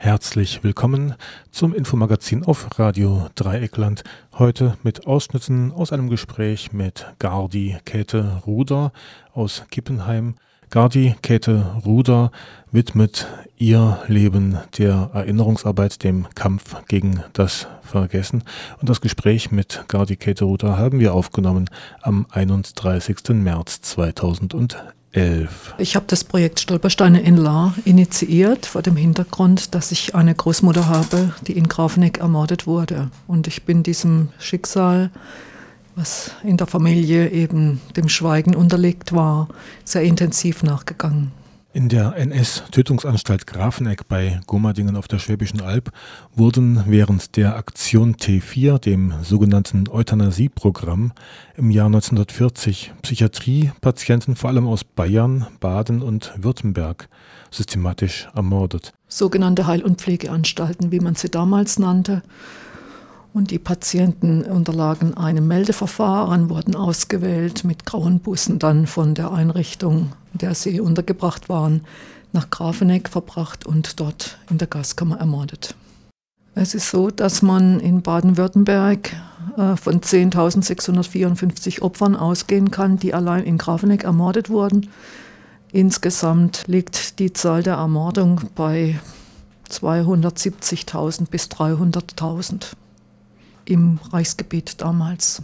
Herzlich willkommen zum Infomagazin auf Radio Dreieckland. Heute mit Ausschnitten aus einem Gespräch mit Gardi Käthe Ruder aus Kippenheim. Gardi Käthe Ruder widmet ihr Leben der Erinnerungsarbeit, dem Kampf gegen das Vergessen. Und das Gespräch mit Gardi Käthe Ruder haben wir aufgenommen am 31. März 2011. Ich habe das Projekt Stolpersteine in Lahr initiiert vor dem Hintergrund, dass ich eine Großmutter habe, die in Grafenegg ermordet wurde. Und ich bin diesem Schicksal, was in der Familie eben dem Schweigen unterlegt war, sehr intensiv nachgegangen. In der NS-Tötungsanstalt Grafenegg bei Gomadingen auf der Schwäbischen Alb wurden während der Aktion T4, dem sogenannten Euthanasie-Programm, im Jahr 1940 Psychiatriepatienten vor allem aus Bayern, Baden und Württemberg systematisch ermordet. Sogenannte Heil- und Pflegeanstalten, wie man sie damals nannte. Und die Patienten unterlagen einem Meldeverfahren, wurden ausgewählt, mit grauen Bussen dann von der Einrichtung, in der sie untergebracht waren, nach Grafenegg verbracht und dort in der Gaskammer ermordet. Es ist so, dass man in Baden-Württemberg von 10.654 Opfern ausgehen kann, die allein in Grafenegg ermordet wurden. Insgesamt liegt die Zahl der Ermordung bei 270.000 bis 300.000. Im Reichsgebiet damals.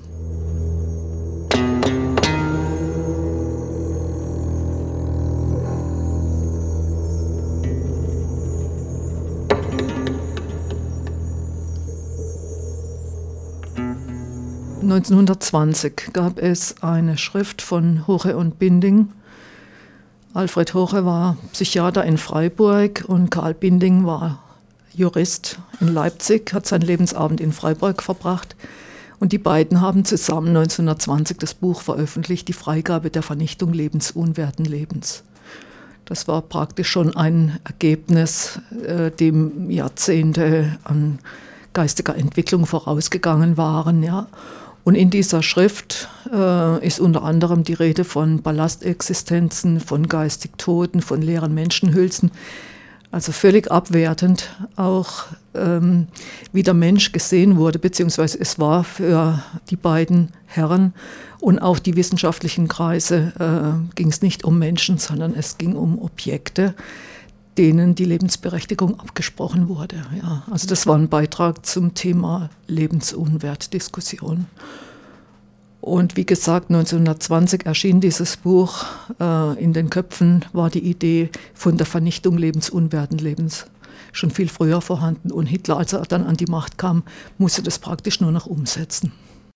(1920) gab es eine Schrift von Hoche und Binding. Alfred Hoche war Psychiater in Freiburg und Karl Binding war Jurist in Leipzig, hat seinen Lebensabend in Freiburg verbracht. Und die beiden haben zusammen 1920 das Buch veröffentlicht, Die Freigabe der Vernichtung lebensunwerten Lebens. Das war praktisch schon ein Ergebnis, dem Jahrzehnte an geistiger Entwicklung vorausgegangen waren. Ja. Und in dieser Schrift ist unter anderem die Rede von Ballastexistenzen, von geistig Toten, von leeren Menschenhülsen. Also völlig abwertend auch, wie der Mensch gesehen wurde, beziehungsweise es war für die beiden Herren und auch die wissenschaftlichen Kreise, ging es nicht um Menschen, sondern es ging um Objekte, denen die Lebensberechtigung abgesprochen wurde. Ja, also das war ein Beitrag zum Thema Lebensunwertdiskussion. Und wie gesagt, 1920 erschien dieses Buch. In den Köpfen war die Idee von der Vernichtung lebensunwerten Lebens schon viel früher vorhanden. Und Hitler, als er dann an die Macht kam, musste das praktisch nur noch umsetzen.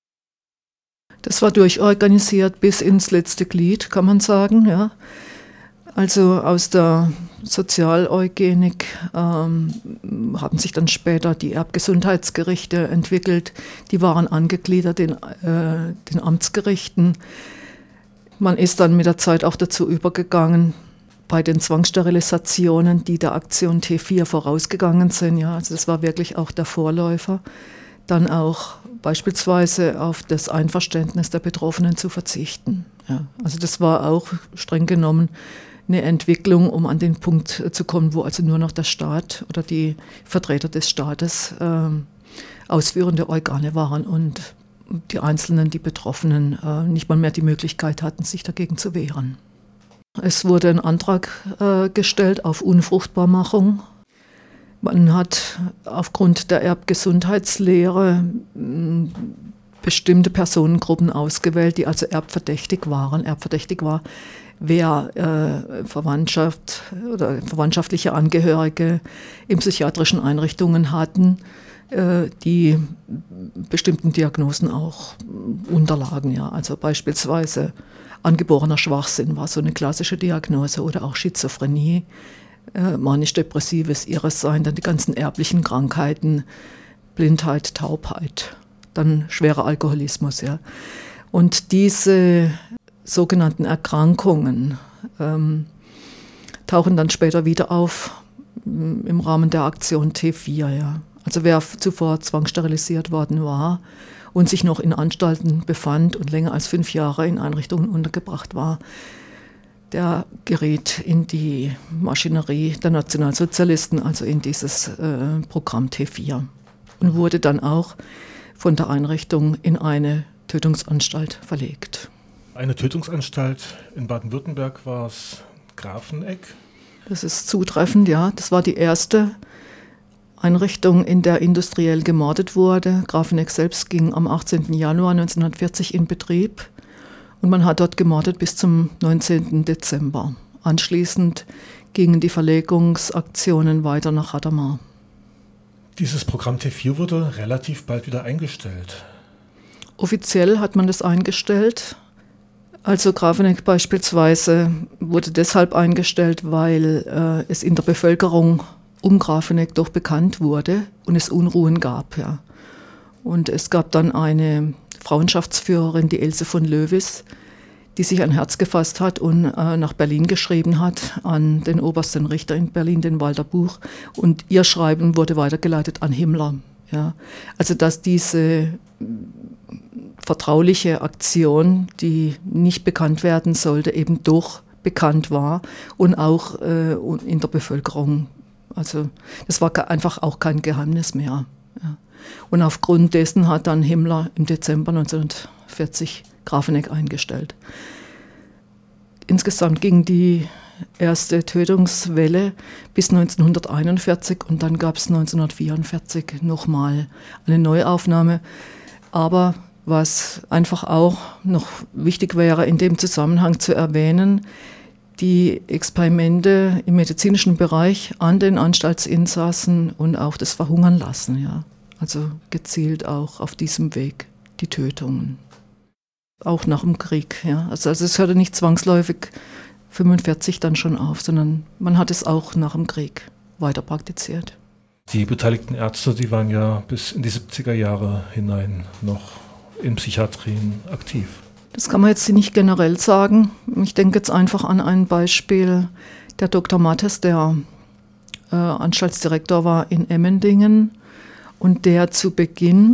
Das war durchorganisiert bis ins letzte Glied, kann man sagen. Ja. Also aus der Sozialeugenik haben sich dann später die Erbgesundheitsgerichte entwickelt. Die waren angegliedert in den Amtsgerichten. Man ist dann mit der Zeit auch dazu übergegangen, bei den Zwangssterilisationen, die der Aktion T4 vorausgegangen sind. Ja, also das war wirklich auch der Vorläufer. Dann auch beispielsweise auf das Einverständnis der Betroffenen zu verzichten. Ja, also das war auch streng genommen eine Entwicklung, um an den Punkt zu kommen, wo also nur noch der Staat oder die Vertreter des Staates ausführende Organe waren und die Einzelnen, die Betroffenen, nicht mal mehr die Möglichkeit hatten, sich dagegen zu wehren. Es wurde ein Antrag gestellt auf Unfruchtbarmachung. Man hat aufgrund der Erbgesundheitslehre bestimmte Personengruppen ausgewählt, die also erbverdächtig waren. Erbverdächtig war, wer Verwandtschaft oder verwandtschaftliche Angehörige in psychiatrischen Einrichtungen hatten, die bestimmten Diagnosen auch unterlagen. Ja. Also beispielsweise angeborener Schwachsinn war so eine klassische Diagnose oder auch Schizophrenie, manisch-depressives Irresein, dann die ganzen erblichen Krankheiten, Blindheit, Taubheit, dann schwerer Alkoholismus. Ja. Und diese sogenannten Erkrankungen tauchen dann später wieder auf im Rahmen der Aktion T4. Ja. Also wer zuvor zwangssterilisiert worden war und sich noch in Anstalten befand und länger als 5 Jahre in Einrichtungen untergebracht war, der geriet in die Maschinerie der Nationalsozialisten, also in dieses Programm T4 und wurde dann auch von der Einrichtung in eine Tötungsanstalt verlegt. Eine Tötungsanstalt in Baden-Württemberg war es Grafeneck? Das ist zutreffend, ja. Das war die erste Einrichtung, in der industriell gemordet wurde. Grafeneck selbst ging am 18. Januar 1940 in Betrieb und man hat dort gemordet bis zum 19. Dezember. Anschließend gingen die Verlegungsaktionen weiter nach Hadamar. Dieses Programm T4 wurde relativ bald wieder eingestellt. Offiziell hat man das eingestellt. Also Grafeneck beispielsweise wurde deshalb eingestellt, weil es in der Bevölkerung um Grafeneck doch bekannt wurde und es Unruhen gab. Ja. Und es gab dann eine Frauenschaftsführerin, die Else von Löwis, die sich ein Herz gefasst hat und nach Berlin geschrieben hat, an den obersten Richter in Berlin, den Walter Buch. Und ihr Schreiben wurde weitergeleitet an Himmler. Ja. Also dass diese vertrauliche Aktion, die nicht bekannt werden sollte, eben doch bekannt war und auch in der Bevölkerung. Also das war einfach auch kein Geheimnis mehr. Ja. Und aufgrund dessen hat dann Himmler im Dezember 1940 Grafeneck eingestellt. Insgesamt ging die erste Tötungswelle bis 1941 und dann gab es 1944 nochmal eine Neuaufnahme. Aber was einfach auch noch wichtig wäre, in dem Zusammenhang zu erwähnen, die Experimente im medizinischen Bereich an den Anstaltsinsassen und auch das Verhungern lassen. Ja. Also gezielt auch auf diesem Weg die Tötungen. Auch nach dem Krieg. Ja. Also es hörte nicht zwangsläufig 1945 dann schon auf, sondern man hat es auch nach dem Krieg weiter praktiziert. Die beteiligten Ärzte, die waren ja bis in die 70er Jahre hinein noch in Psychiatrien aktiv. Das kann man jetzt nicht generell sagen. Ich denke jetzt einfach an ein Beispiel, der Dr. Mattes, der Anstaltsdirektor war in Emmendingen und der zu Beginn,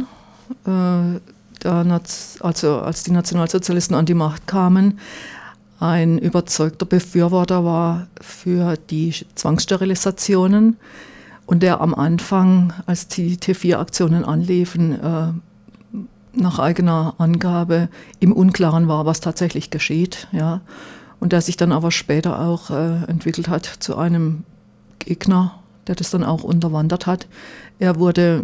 also als die Nationalsozialisten an die Macht kamen, ein überzeugter Befürworter war für die Zwangssterilisationen und der am Anfang, als die T4-Aktionen anliefen, nach eigener Angabe im Unklaren war, was tatsächlich geschieht. Ja. Und der sich dann aber später auch entwickelt hat zu einem Gegner, der das dann auch unterwandert hat. Er wurde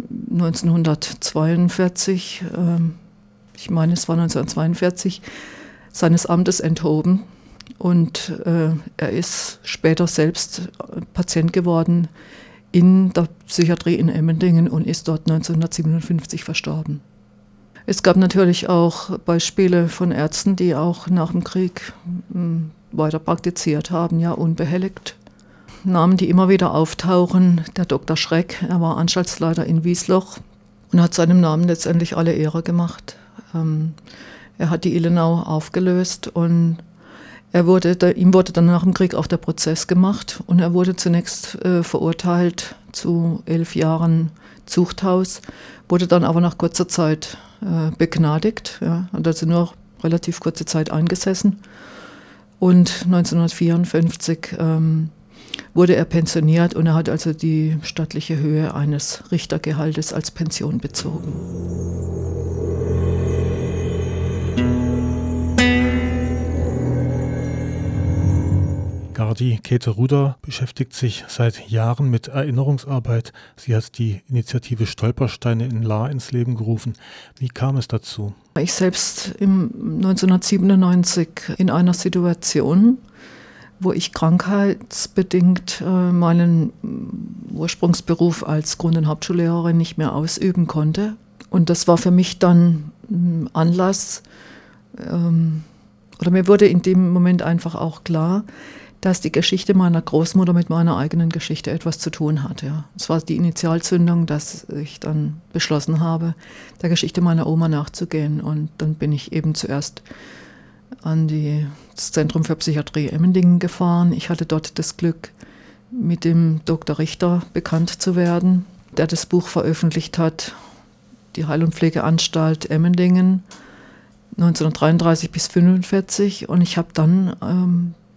1942, ich meine es war 1942, seines Amtes enthoben. Und er ist später selbst Patient geworden in der Psychiatrie in Emmendingen und ist dort 1957 verstorben. Es gab natürlich auch Beispiele von Ärzten, die auch nach dem Krieg weiter praktiziert haben, ja, unbehelligt. Namen, die immer wieder auftauchen, der Dr. Schreck, er war Anstaltsleiter in Wiesloch und hat seinem Namen letztendlich alle Ehre gemacht. Er hat die Illenau aufgelöst und ihm wurde dann nach dem Krieg auch der Prozess gemacht und er wurde zunächst verurteilt zu 11 Jahren Zuchthaus, wurde dann aber nach kurzer Zeit begnadigt, ja, hat also nur relativ kurze Zeit eingesessen und 1954 wurde er pensioniert und er hat also die stattliche Höhe eines Richtergehaltes als Pension bezogen. Gardi Käthe Ruder beschäftigt sich seit Jahren mit Erinnerungsarbeit. Sie hat die Initiative Stolpersteine in Lahr ins Leben gerufen. Wie kam es dazu? Ich selbst 1997 in einer Situation, wo ich krankheitsbedingt meinen Ursprungsberuf als Grund- und Hauptschullehrerin nicht mehr ausüben konnte. Und das war für mich dann Anlass, oder mir wurde in dem Moment einfach auch klar, dass die Geschichte meiner Großmutter mit meiner eigenen Geschichte etwas zu tun hat. Ja. Es war die Initialzündung, dass ich dann beschlossen habe, der Geschichte meiner Oma nachzugehen. Und dann bin ich eben zuerst an das Zentrum für Psychiatrie Emmendingen gefahren. Ich hatte dort das Glück, mit dem Dr. Richter bekannt zu werden, der das Buch veröffentlicht hat, die Heil- und Pflegeanstalt Emmendingen, 1933 bis 1945. Und ich habe dann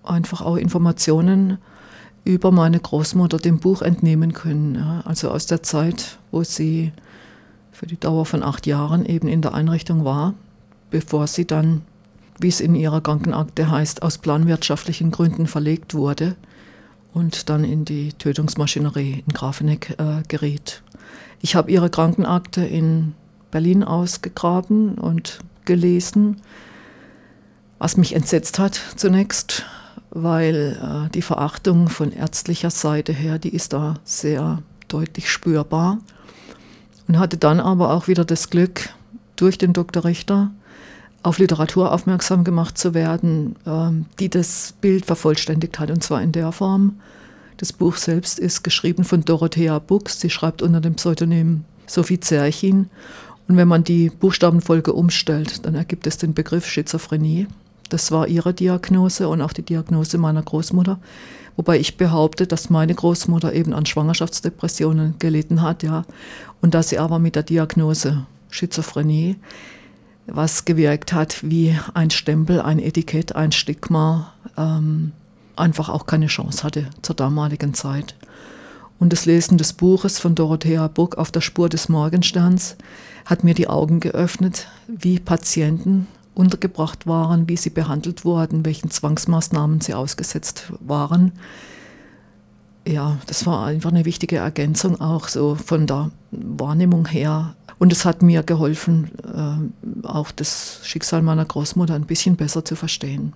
einfach auch Informationen über meine Großmutter dem Buch entnehmen können. Ja. Also aus der Zeit, wo sie für die Dauer von 8 Jahren eben in der Einrichtung war, bevor sie dann, wie es in ihrer Krankenakte heißt, aus planwirtschaftlichen Gründen verlegt wurde und dann in die Tötungsmaschinerie in Grafenegg geriet. Ich habe ihre Krankenakte in Berlin ausgegraben und gelesen, was mich entsetzt hat zunächst, weil die Verachtung von ärztlicher Seite her, die ist da sehr deutlich spürbar. Und hatte dann aber auch wieder das Glück, durch den Dr. Richter auf Literatur aufmerksam gemacht zu werden, die das Bild vervollständigt hat, und zwar in der Form: Das Buch selbst ist geschrieben von Dorothea Bux, sie schreibt unter dem Pseudonym Sophie Zerchin, und wenn man die Buchstabenfolge umstellt, dann ergibt es den Begriff Schizophrenie. Das war ihre Diagnose und auch die Diagnose meiner Großmutter, wobei ich behaupte, dass meine Großmutter eben an Schwangerschaftsdepressionen gelitten hat, ja, und dass sie aber mit der Diagnose Schizophrenie was gewirkt hat wie ein Stempel, ein Etikett, ein Stigma, einfach auch keine Chance hatte zur damaligen Zeit. Und das Lesen des Buches von Dorothea Bux Auf der Spur des Morgensterns hat mir die Augen geöffnet, wie Patienten untergebracht waren, wie sie behandelt wurden, welchen Zwangsmaßnahmen sie ausgesetzt waren. Ja, das war einfach eine wichtige Ergänzung auch so von der Wahrnehmung her. Und es hat mir geholfen, auch das Schicksal meiner Großmutter ein bisschen besser zu verstehen.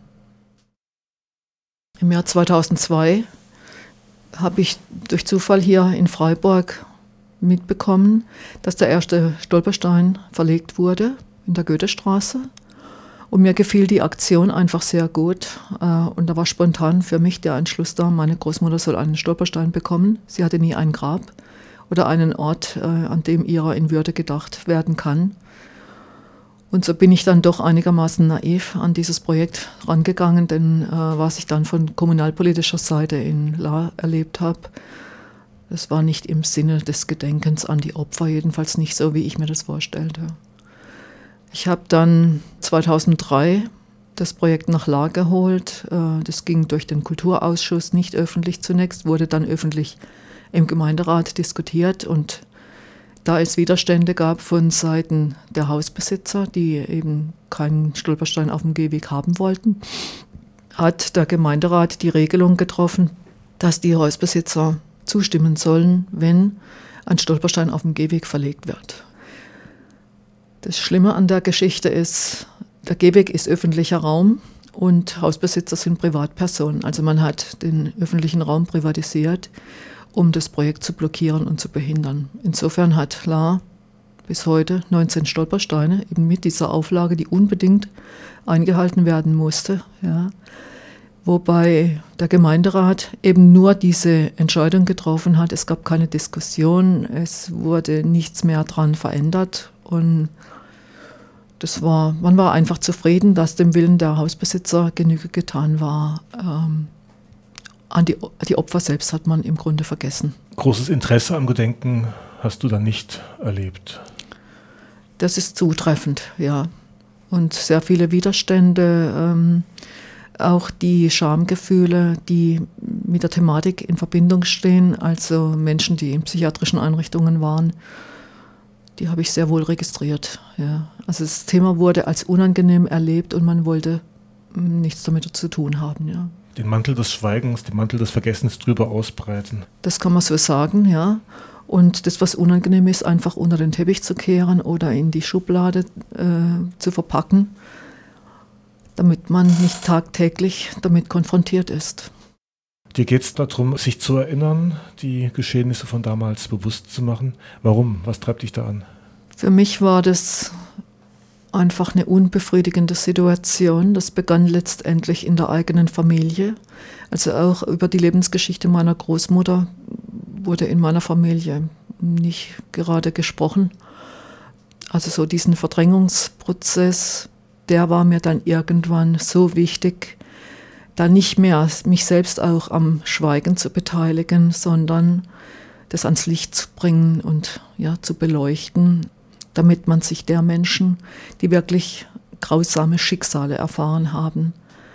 Im Jahr 2002 habe ich durch Zufall hier in Freiburg mitbekommen, dass der erste Stolperstein verlegt wurde in der Goethestraße. Und mir gefiel die Aktion einfach sehr gut. Und da war spontan für mich der Entschluss da, meine Großmutter soll einen Stolperstein bekommen. Sie hatte nie ein Grab oder einen Ort, an dem ihrer in Würde gedacht werden kann. Und so bin ich dann doch einigermaßen naiv an dieses Projekt rangegangen, denn was ich dann von kommunalpolitischer Seite in La erlebt habe, das war nicht im Sinne des Gedenkens an die Opfer, jedenfalls nicht so, wie ich mir das vorstellte. Ich habe dann 2003 das Projekt nach La geholt. Das ging durch den Kulturausschuss, nicht öffentlich zunächst, wurde dann öffentlich im Gemeinderat diskutiert. Und da es Widerstände gab von Seiten der Hausbesitzer, die eben keinen Stolperstein auf dem Gehweg haben wollten, hat der Gemeinderat die Regelung getroffen, dass die Hausbesitzer zustimmen sollen, wenn ein Stolperstein auf dem Gehweg verlegt wird. Das Schlimme an der Geschichte ist, der Gehweg ist öffentlicher Raum und Hausbesitzer sind Privatpersonen. Also man hat den öffentlichen Raum privatisiert, um das Projekt zu blockieren und zu behindern. Insofern hat La bis heute 19 Stolpersteine, eben mit dieser Auflage, die unbedingt eingehalten werden musste. Ja. Wobei der Gemeinderat eben nur diese Entscheidung getroffen hat. Es gab keine Diskussion, es wurde nichts mehr dran verändert. Und man war einfach zufrieden, dass dem Willen der Hausbesitzer Genüge getan war. An die Opfer selbst hat man im Grunde vergessen. Großes Interesse am Gedenken hast du dann nicht erlebt? Das ist zutreffend, ja. Und sehr viele Widerstände, auch die Schamgefühle, die mit der Thematik in Verbindung stehen, also Menschen, die in psychiatrischen Einrichtungen waren, die habe ich sehr wohl registriert. Ja. Also das Thema wurde als unangenehm erlebt und man wollte nichts damit zu tun haben. Ja. Den Mantel des Schweigens, den Mantel des Vergessens drüber ausbreiten. Das kann man so sagen, ja. Und das, was unangenehm ist, einfach unter den Teppich zu kehren oder in die Schublade zu verpacken, damit man nicht tagtäglich damit konfrontiert ist. Dir geht es darum, sich zu erinnern, die Geschehnisse von damals bewusst zu machen. Warum? Was treibt dich da an? Für mich war das einfach eine unbefriedigende Situation. Das begann letztendlich in der eigenen Familie. Also auch über die Lebensgeschichte meiner Großmutter wurde in meiner Familie nicht gerade gesprochen. Also so diesen Verdrängungsprozess, der war mir dann irgendwann so wichtig, da nicht mehr mich selbst auch am Schweigen zu beteiligen, sondern das ans Licht zu bringen und ja, zu beleuchten, damit man sich der Menschen, die wirklich grausame Schicksale erfahren haben,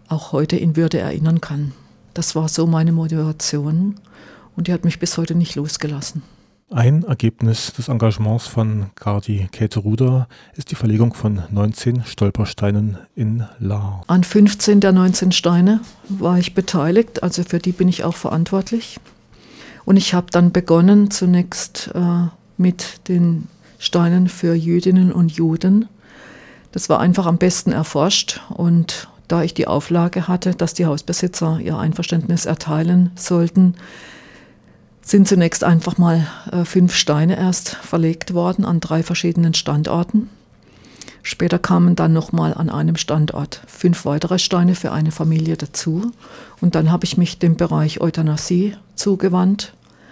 auch heute in Würde erinnern kann. Das war so meine Motivation und die hat mich bis heute nicht losgelassen. Ein Ergebnis des Engagements von Gardi Käthe Ruder ist die Verlegung von 19 Stolpersteinen in Lahr. An 15 der 19 Steine war ich beteiligt, also für die bin ich auch verantwortlich. Und ich habe dann begonnen zunächst mit den Steinen für Jüdinnen und Juden. Das war einfach am besten erforscht und da ich die Auflage hatte, dass die Hausbesitzer ihr Einverständnis erteilen sollten, sind zunächst einfach mal 5 Steine erst verlegt worden an 3 verschiedenen Standorten. Später kamen dann nochmal an einem Standort 5 weitere Steine für eine Familie dazu. Und dann habe ich mich dem Bereich Euthanasie zugewandt.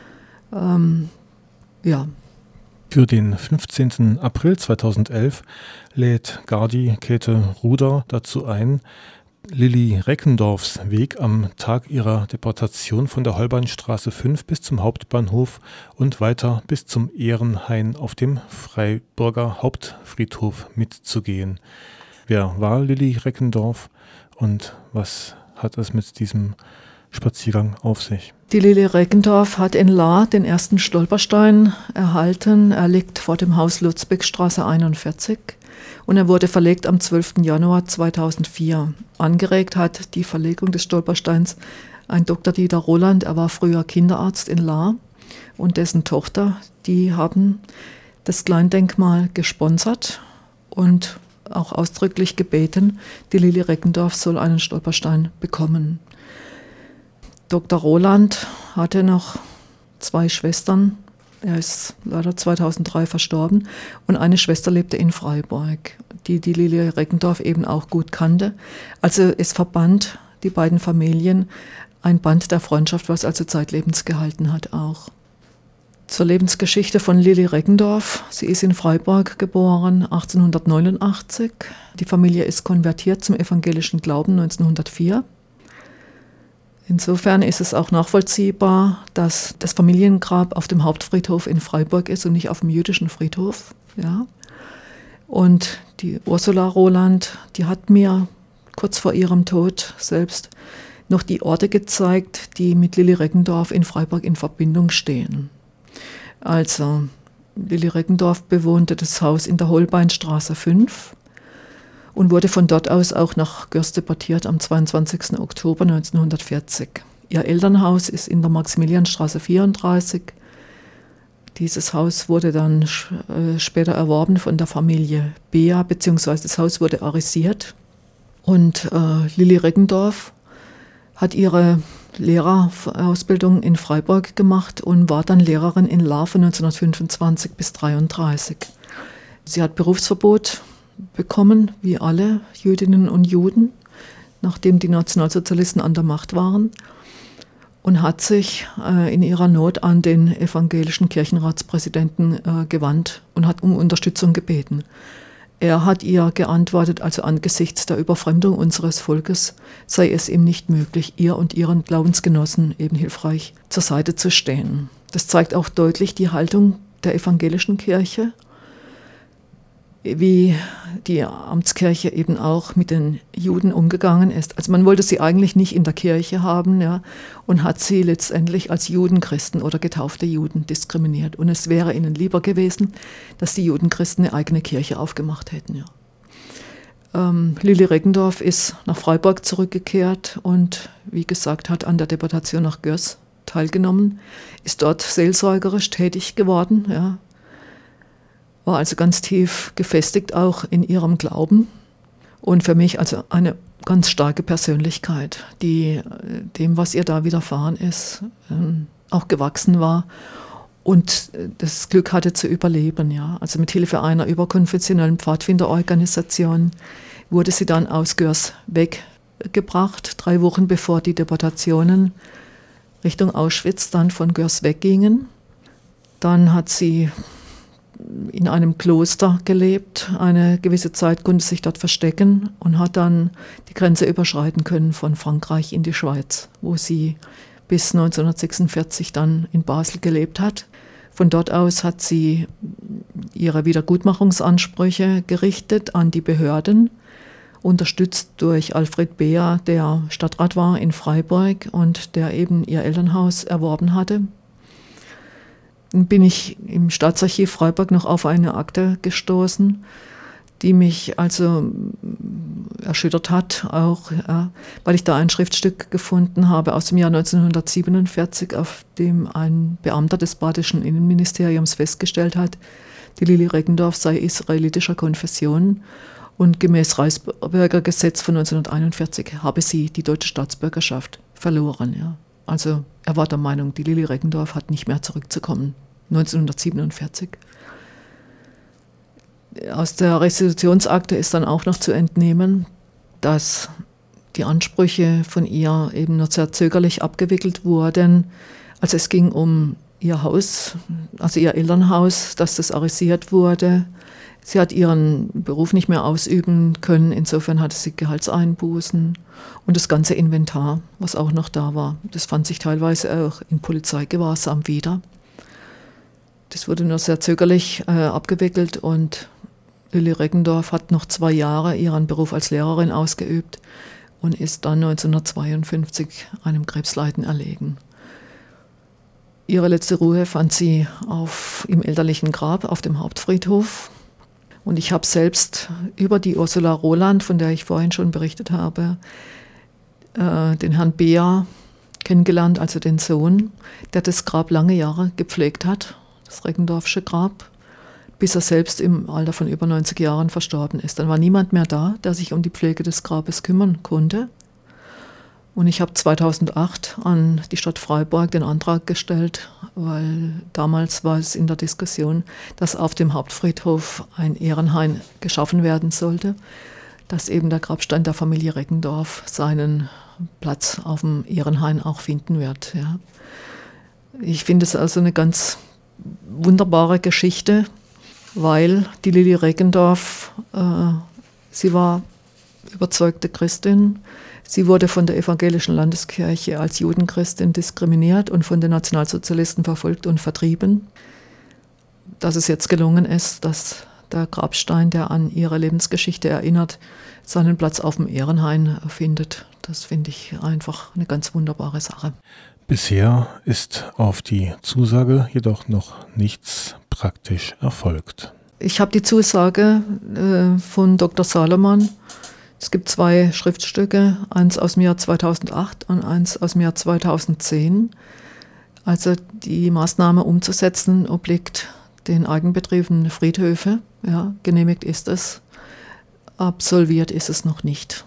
Für den 15. April 2011 lädt Gardi Käthe Ruder dazu ein, Lilli Reckendorfs Weg am Tag ihrer Deportation von der Holbeinstraße 5 bis zum Hauptbahnhof und weiter bis zum Ehrenhain auf dem Freiburger Hauptfriedhof mitzugehen. Wer war Lilli Reckendorf und was hat es mit diesem Spaziergang auf sich? Die Lilli Reckendorf hat in Lahr den ersten Stolperstein erhalten. Er liegt vor dem Haus Lutzbeckstraße 41 und er wurde verlegt am 12. Januar 2004. Angeregt hat die Verlegung des Stolpersteins ein Dr. Dieter Roland. Er war früher Kinderarzt in Lahr und dessen Tochter, die haben das Kleindenkmal gesponsert und auch ausdrücklich gebeten, die Lilli Reckendorf soll einen Stolperstein bekommen. Dr. Roland hatte noch 2 Schwestern. Er ist leider 2003 verstorben. Und eine Schwester lebte in Freiburg, die Lilli Reckendorf eben auch gut kannte. Also es verband die beiden Familien ein Band der Freundschaft, was also zeitlebens gehalten hat auch. Zur Lebensgeschichte von Lilli Reckendorf. Sie ist in Freiburg geboren, 1889. Die Familie ist konvertiert zum evangelischen Glauben 1904. Insofern ist es auch nachvollziehbar, dass das Familiengrab auf dem Hauptfriedhof in Freiburg ist und nicht auf dem jüdischen Friedhof. Ja. Und die Ursula Roland, die hat mir kurz vor ihrem Tod selbst noch die Orte gezeigt, die mit Lilli Reckendorf in Freiburg in Verbindung stehen. Also Lilli Reckendorf bewohnte das Haus in der Holbeinstraße 5. Und wurde von dort aus auch nach Görs deportiert am 22. Oktober 1940. Ihr Elternhaus ist in der Maximilianstraße 34. Dieses Haus wurde dann später erworben von der Familie Bea, beziehungsweise das Haus wurde arisiert. Und Lilli Reckendorf hat ihre Lehrerausbildung in Freiburg gemacht und war dann Lehrerin in Lahr von 1925 bis 1933. Sie hat Berufsverbot bekommen, wie alle Jüdinnen und Juden, nachdem die Nationalsozialisten an der Macht waren, und hat sich in ihrer Not an den evangelischen Kirchenratspräsidenten gewandt und hat um Unterstützung gebeten. Er hat ihr geantwortet, also angesichts der Überfremdung unseres Volkes sei es ihm nicht möglich, ihr und ihren Glaubensgenossen eben hilfreich zur Seite zu stehen. Das zeigt auch deutlich die Haltung der evangelischen Kirche, wie die Amtskirche eben auch mit den Juden umgegangen ist. Also man wollte sie eigentlich nicht in der Kirche haben, ja, und hat sie letztendlich als Judenchristen oder getaufte Juden diskriminiert. Und es wäre ihnen lieber gewesen, dass die Judenchristen eine eigene Kirche aufgemacht hätten. Ja. Lilli Reckendorf ist nach Freiburg zurückgekehrt und, wie gesagt, hat an der Deportation nach Görs teilgenommen, ist dort seelsorgerisch tätig geworden, ja. War also ganz tief gefestigt auch in ihrem Glauben und für mich also eine ganz starke Persönlichkeit, die dem, was ihr da widerfahren ist, auch gewachsen war und das Glück hatte zu überleben. Ja. Also mit Hilfe einer überkonfessionellen Pfadfinderorganisation wurde sie dann aus Görs weggebracht, 3 Wochen bevor die Deportationen Richtung Auschwitz dann von Görs weggingen. Dann hat sie in einem Kloster gelebt. Eine gewisse Zeit konnte sich dort verstecken und hat dann die Grenze überschreiten können von Frankreich in die Schweiz, wo sie bis 1946 dann in Basel gelebt hat. Von dort aus hat sie ihre Wiedergutmachungsansprüche gerichtet an die Behörden unterstützt durch Alfred Beer, der Stadtrat war in Freiburg und der eben ihr Elternhaus erworben hatte. Dann bin ich im Staatsarchiv Freiburg noch auf eine Akte gestoßen, die mich also erschüttert hat, auch weil ich da ein Schriftstück gefunden habe aus dem Jahr 1947, auf dem ein Beamter des badischen Innenministeriums festgestellt hat, die Lili Reggendorf sei israelitischer Konfession und gemäß Reichsbürgergesetz von 1941 habe sie die deutsche Staatsbürgerschaft verloren. Ja. Also er war der Meinung, die Lili Reggendorf hat nicht mehr zurückzukommen, 1947. Aus der Restitutionsakte ist dann auch noch zu entnehmen, dass die Ansprüche von ihr eben nur sehr zögerlich abgewickelt wurden. Also es ging um ihr Haus, also ihr Elternhaus, dass das arisiert wurde. Sie hat ihren Beruf nicht mehr ausüben können, insofern hatte sie Gehaltseinbußen. Und das ganze Inventar, was auch noch da war, das fand sich teilweise auch in Polizeigewahrsam wieder. Das wurde nur sehr zögerlich abgewickelt und Lili Reggendorf hat noch 2 Jahre ihren Beruf als Lehrerin ausgeübt und ist dann 1952 einem Krebsleiden erlegen. Ihre letzte Ruhe fand sie im elterlichen Grab auf dem Hauptfriedhof. Und ich habe selbst über die Ursula Roland, von der ich vorhin schon berichtet habe, den Herrn Beer kennengelernt, also den Sohn, der das Grab lange Jahre gepflegt hat, das Reggendorfsche Grab, bis er selbst im Alter von über 90 Jahren verstorben ist. Dann war niemand mehr da, der sich um die Pflege des Grabes kümmern konnte. Und ich habe 2008 an die Stadt Freiburg den Antrag gestellt, weil damals war es in der Diskussion, dass auf dem Hauptfriedhof ein Ehrenhain geschaffen werden sollte, dass eben der Grabstein der Familie Reggendorf seinen Platz auf dem Ehrenhain auch finden wird. Ja. Ich finde es also eine ganz wunderbare Geschichte, weil die Lili Reggendorf, sie war überzeugte Christin. Sie wurde von der evangelischen Landeskirche als Judenchristin diskriminiert und von den Nationalsozialisten verfolgt und vertrieben. Dass es jetzt gelungen ist, dass der Grabstein, der an ihre Lebensgeschichte erinnert, seinen Platz auf dem Ehrenhain findet, das finde ich einfach eine ganz wunderbare Sache. Bisher ist auf die Zusage jedoch noch nichts praktisch erfolgt. Ich habe die Zusage von Dr. Salomon. Es gibt 2 Schriftstücke, eins aus dem Jahr 2008 und eins aus dem Jahr 2010. Also die Maßnahme umzusetzen obliegt den Eigenbetrieben Friedhöfe. Ja, genehmigt ist es, absolviert ist es noch nicht.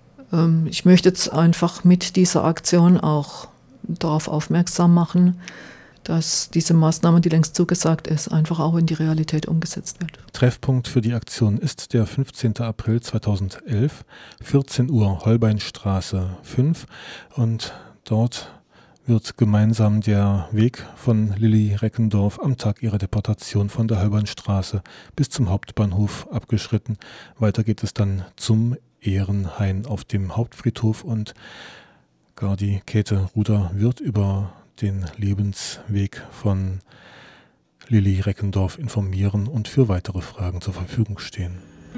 Ich möchte jetzt einfach mit dieser Aktion auch darauf aufmerksam machen, dass diese Maßnahme, die längst zugesagt ist, einfach auch in die Realität umgesetzt wird. Treffpunkt für die Aktion ist der 15. April 2011, 14 Uhr, Holbeinstraße 5. Und dort wird gemeinsam der Weg von Lili Reggendorf am Tag ihrer Deportation von der Holbeinstraße bis zum Hauptbahnhof abgeschritten. Weiter geht es dann zum Ehrenhain auf dem Hauptfriedhof und Gardi Käthe Ruder wird über den Lebensweg von Lili Reggendorf informieren und für weitere Fragen zur Verfügung stehen.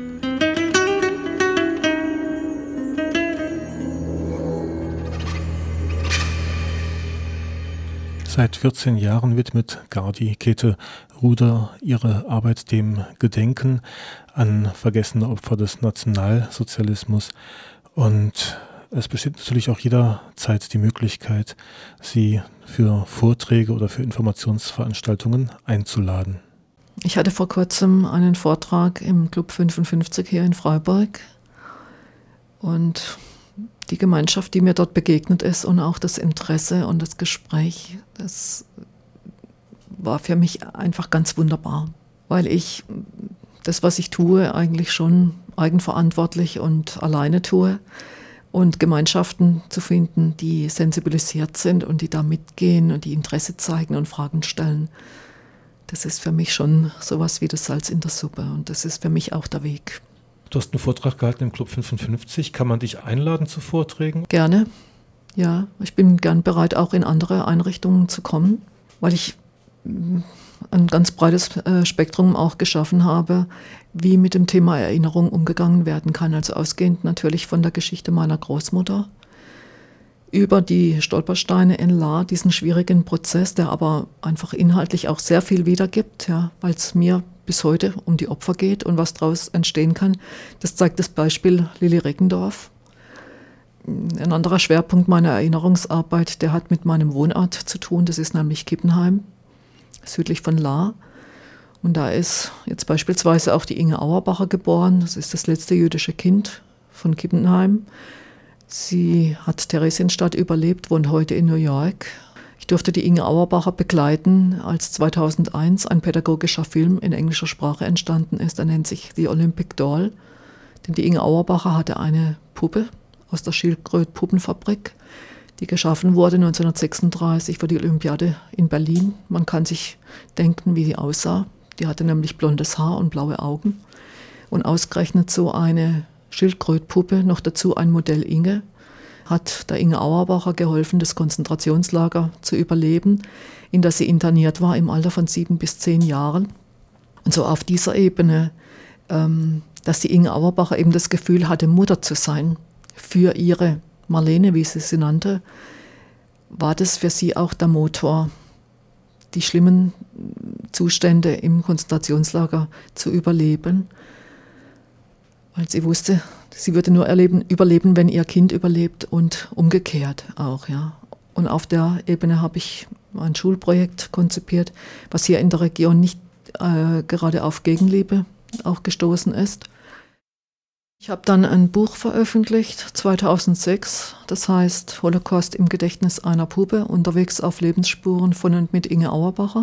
Seit 14 Jahren widmet Gardi Käthe Ruder ihre Arbeit dem Gedenken an vergessene Opfer des Nationalsozialismus und es besteht natürlich auch jederzeit die Möglichkeit, sie für Vorträge oder für Informationsveranstaltungen einzuladen. Ich hatte vor kurzem einen Vortrag im Club 55 hier in Freiburg und die Gemeinschaft, die mir dort begegnet ist und auch das Interesse und das Gespräch, das war für mich einfach ganz wunderbar, weil ich das, was ich tue, eigentlich schon eigenverantwortlich und alleine tue. Und Gemeinschaften zu finden, die sensibilisiert sind und die da mitgehen und die Interesse zeigen und Fragen stellen, das ist für mich schon sowas wie das Salz in der Suppe. Und das ist für mich auch der Weg. Du hast einen Vortrag gehalten im Club 55. Kann man dich einladen zu Vorträgen? Gerne, ja. Ich bin gern bereit, auch in andere Einrichtungen zu kommen, weil ich ein ganz breites Spektrum auch geschaffen habe, wie mit dem Thema Erinnerung umgegangen werden kann. Also ausgehend natürlich von der Geschichte meiner Großmutter über die Stolpersteine in Lahr, diesen schwierigen Prozess, der aber einfach inhaltlich auch sehr viel wiedergibt, ja, weil es mir bis heute um die Opfer geht und was daraus entstehen kann. Das zeigt das Beispiel Lilly Reckendorf. Ein anderer Schwerpunkt meiner Erinnerungsarbeit, der hat mit meinem Wohnort zu tun, das ist nämlich Kippenheim, südlich von Lahr. Und da ist jetzt beispielsweise auch die Inge Auerbacher geboren, das ist das letzte jüdische Kind von Kippenheim. Sie hat Theresienstadt überlebt, wohnt heute in New York. Ich durfte die Inge Auerbacher begleiten, als 2001 ein pädagogischer Film in englischer Sprache entstanden ist. Er nennt sich The Olympic Doll. Denn die Inge Auerbacher hatte eine Puppe aus der Schildkröt-Puppenfabrik, die geschaffen wurde 1936 für die Olympiade in Berlin. Man kann sich denken, wie sie aussah. Die hatte nämlich blondes Haar und blaue Augen. Und ausgerechnet so eine Schildkrötpuppe, noch dazu ein Modell Inge, hat der Inge Auerbacher geholfen, das Konzentrationslager zu überleben, in das sie interniert war im Alter von 7 bis 10 Jahren. Und so auf dieser Ebene, dass die Inge Auerbacher eben das Gefühl hatte, Mutter zu sein für ihre Marlene, wie sie nannte, war das für sie auch der Motor, die schlimmen Zustände im Konzentrationslager zu überleben. Weil sie wusste, sie würde nur überleben, wenn ihr Kind überlebt und umgekehrt auch. Ja. Und auf der Ebene habe ich ein Schulprojekt konzipiert, was hier in der Region nicht gerade auf Gegenliebe auch gestoßen ist. Ich habe dann ein Buch veröffentlicht, 2006, das heißt Holocaust im Gedächtnis einer Puppe, unterwegs auf Lebensspuren von und mit Inge Auerbacher.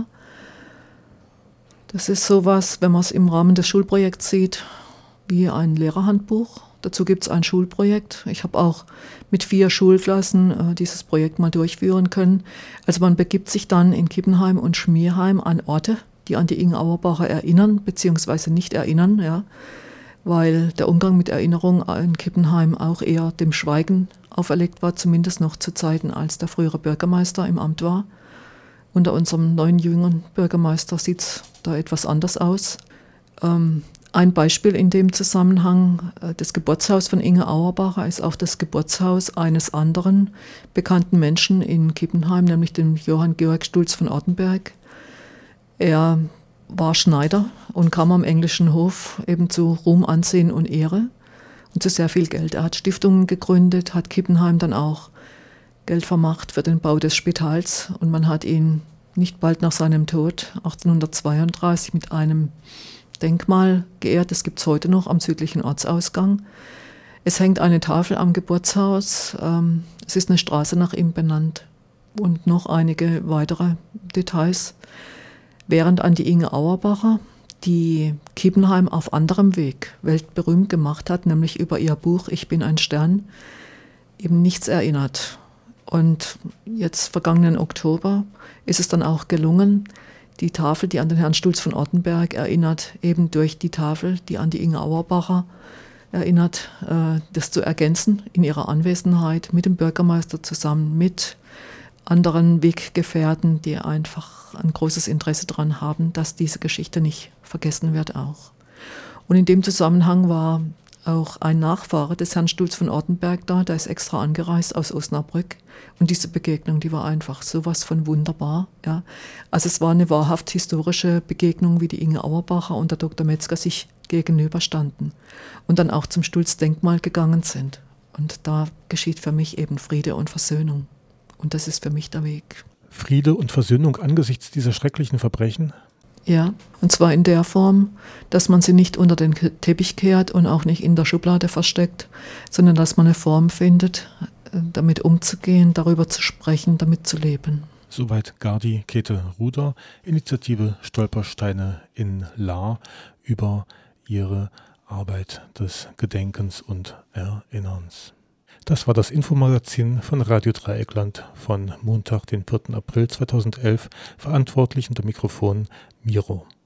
Das ist sowas, wenn man es im Rahmen des Schulprojekts sieht, wie ein Lehrerhandbuch. Dazu gibt es ein Schulprojekt. Ich habe auch mit 4 Schulklassen dieses Projekt mal durchführen können. Also man begibt sich dann in Kippenheim und Schmierheim an Orte, die an die Inge Auerbacher erinnern, beziehungsweise nicht erinnern, ja, weil der Umgang mit Erinnerung in Kippenheim auch eher dem Schweigen auferlegt war, zumindest noch zu Zeiten, als der frühere Bürgermeister im Amt war. Unter unserem neuen jüngeren Bürgermeister sieht es da etwas anders aus. Ein Beispiel in dem Zusammenhang, das Geburtshaus von Inge Auerbacher ist auch das Geburtshaus eines anderen bekannten Menschen in Kippenheim, nämlich dem Johann Georg Stulz von Ortenberg. Er war Schneider und kam am englischen Hof eben zu Ruhm, Ansehen und Ehre und zu sehr viel Geld. Er hat Stiftungen gegründet, hat Kippenheim dann auch Geld vermacht für den Bau des Spitals und man hat ihn nicht bald nach seinem Tod, 1832, mit einem Denkmal geehrt. Das gibt es heute noch am südlichen Ortsausgang. Es hängt eine Tafel am Geburtshaus. Es ist eine Straße nach ihm benannt und noch einige weitere Details. Während an die Inge Auerbacher, die Kippenheim auf anderem Weg weltberühmt gemacht hat, nämlich über ihr Buch Ich bin ein Stern, eben nichts erinnert. Und jetzt vergangenen Oktober ist es dann auch gelungen, die Tafel, die an den Herrn Stulz von Ortenberg erinnert, eben durch die Tafel, die an die Inge Auerbacher erinnert, das zu ergänzen in ihrer Anwesenheit mit dem Bürgermeister zusammen, mit anderen Weggefährten, die einfach ein großes Interesse daran haben, dass diese Geschichte nicht vergessen wird auch. Und in dem Zusammenhang war auch ein Nachfahre des Herrn Stulz von Ortenberg da, der ist extra angereist aus Osnabrück. Und diese Begegnung, die war einfach sowas von wunderbar. Ja. Also es war eine wahrhaft historische Begegnung, wie die Inge Auerbacher und der Dr. Metzger sich gegenüberstanden und dann auch zum Stulz-Denkmal gegangen sind. Und da geschieht für mich eben Friede und Versöhnung. Und das ist für mich der Weg. Friede und Versöhnung angesichts dieser schrecklichen Verbrechen? Ja, und zwar in der Form, dass man sie nicht unter den Teppich kehrt und auch nicht in der Schublade versteckt, sondern dass man eine Form findet, damit umzugehen, darüber zu sprechen, damit zu leben. Soweit Gardi Käthe-Ruder, Initiative Stolpersteine in Lahr, über ihre Arbeit des Gedenkens und Erinnerns. Das war das Infomagazin von Radio Dreieckland von Montag, den 4. April 2011, verantwortlich unter Mikrofon Miro.